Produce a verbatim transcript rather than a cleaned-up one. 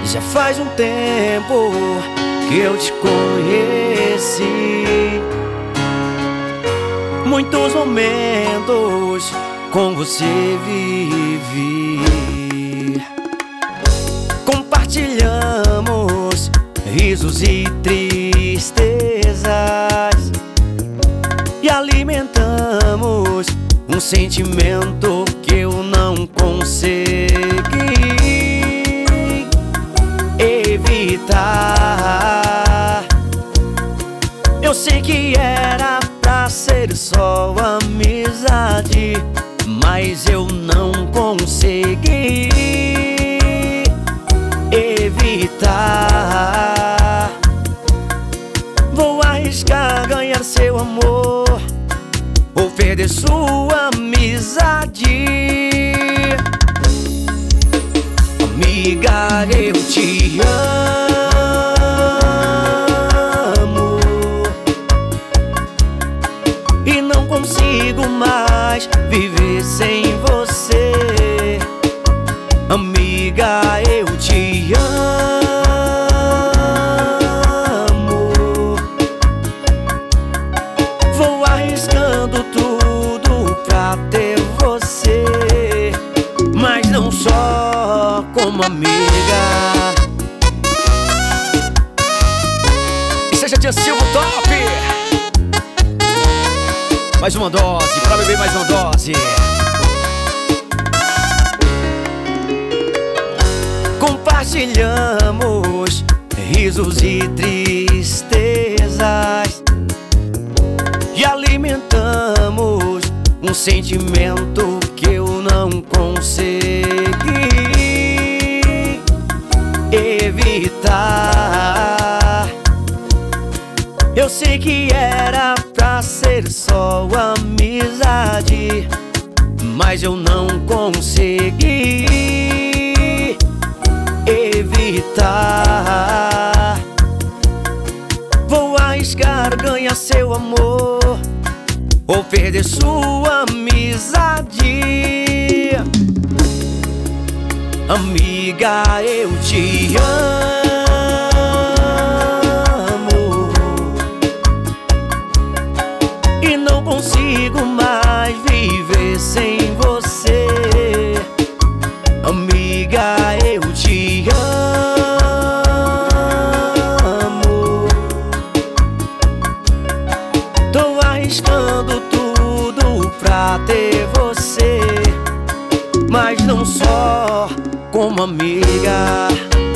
Já faz um tempo que eu te conheci. Muitos momentos com você vivi. Compartilhamos risos e tristezas e alimentamos um sentimento que eu não consegui evitar. Eu sei que era pra ser só amizade, mas eu não consegui evitar. Vou arriscar ganhar seu amor ou perder sua amizade. Amiga, eu te amo e não consigo mais viver sem você. Amiga, eu te amo. Vou arriscando tudo pra ter você, mas não só como amiga. E seja Tia Silva top! Mais uma dose, pra beber mais uma dose. Compartilhamos risos e tristezas e alimentamos um sentimento que eu não consegui evitar. Eu sei que era pra ser só amizade, mas eu não consegui evitar. Vou arriscar ganhar seu amor ou perder sua amizade. Amiga, eu te amo e não consigo mais viver sem você. Amiga, eu te amo. Tô arriscando tudo pra ter você, mas não só como amiga.